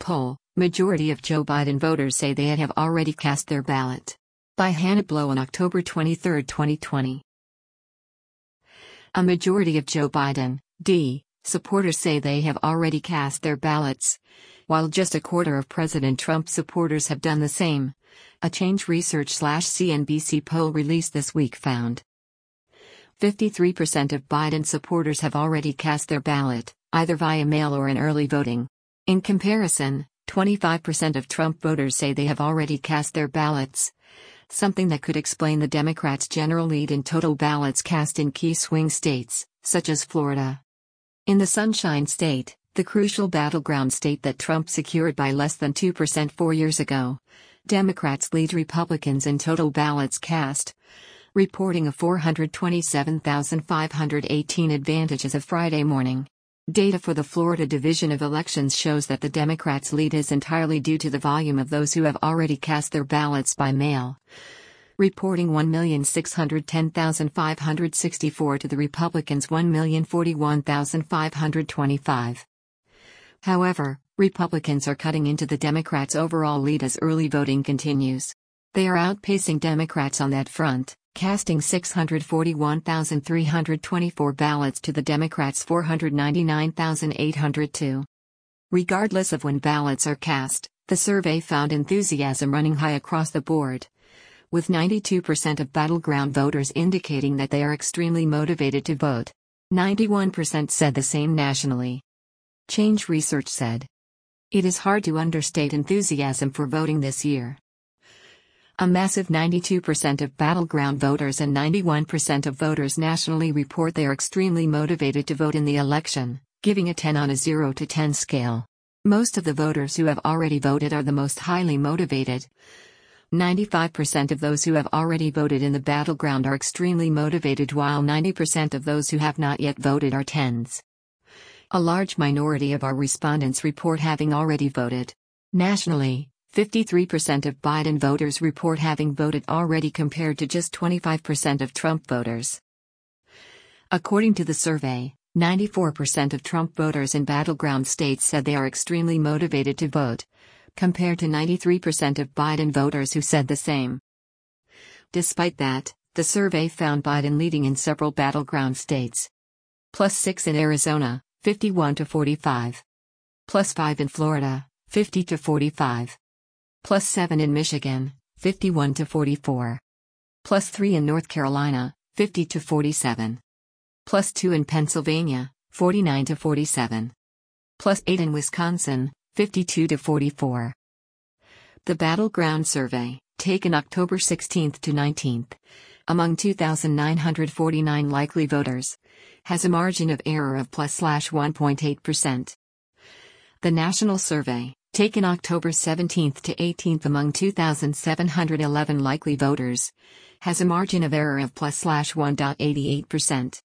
poll, majority of Joe Biden voters say they have already cast their ballot. By Hannah Blow on October 23, 2020. A majority of Joe Biden, D. supporters say they have already cast their ballots, while just a quarter of President Trump supporters have done the same. A Change Research/CNBC poll released this week found 53% of Biden supporters have already cast their ballot, either via mail or in early voting. In comparison, 25% of Trump voters say they have already cast their ballots, something that could explain the Democrats' general lead in total ballots cast in key swing states, such as Florida. In the Sunshine State, the crucial battleground state that Trump secured by less than 2% 4 years ago, Democrats lead Republicans in total ballots cast, reporting a 427,518 advantage as of Friday morning. Data for the Florida Division of Elections shows that the Democrats' lead is entirely due to the volume of those who have already cast their ballots by mail, reporting 1,610,564 to the Republicans' 1,041,525. However, Republicans are cutting into the Democrats' overall lead as early voting continues. They are outpacing Democrats on that front, casting 641,324 ballots to the Democrats' 499,802. Regardless of when ballots are cast, the survey found enthusiasm running high across the board, with 92% of battleground voters indicating that they are extremely motivated to vote. 91% said the same nationally. Change Research said, "It is hard to understate enthusiasm for voting this year." A massive 92% of battleground voters and 91% of voters nationally report they are extremely motivated to vote in the election, giving a 10 on a 0 to 10 scale. Most of the voters who have already voted are the most highly motivated. 95% of those who have already voted in the battleground are extremely motivated, while 90% of those who have not yet voted are 10s. A large minority of our respondents report having already voted. Nationally, 53% of Biden voters report having voted already compared to just 25% of Trump voters. According to the survey, 94% of Trump voters in battleground states said they are extremely motivated to vote, compared to 93% of Biden voters who said the same. Despite that, the survey found Biden leading in several battleground states. +6 in Arizona, 51 to 45. +5 in Florida, 50 to 45. +7 in Michigan, 51 to 44. +3 in North Carolina, 50 to 47. +2 in Pennsylvania, 49 to 47. +8 in Wisconsin, 52 to 44. The Battleground Survey, taken October 16 to 19, among 2,949 likely voters, has a margin of error of +1.8%. The National Survey, taken October 17 to 18 among 2,711 likely voters, has a margin of error of +1.88%.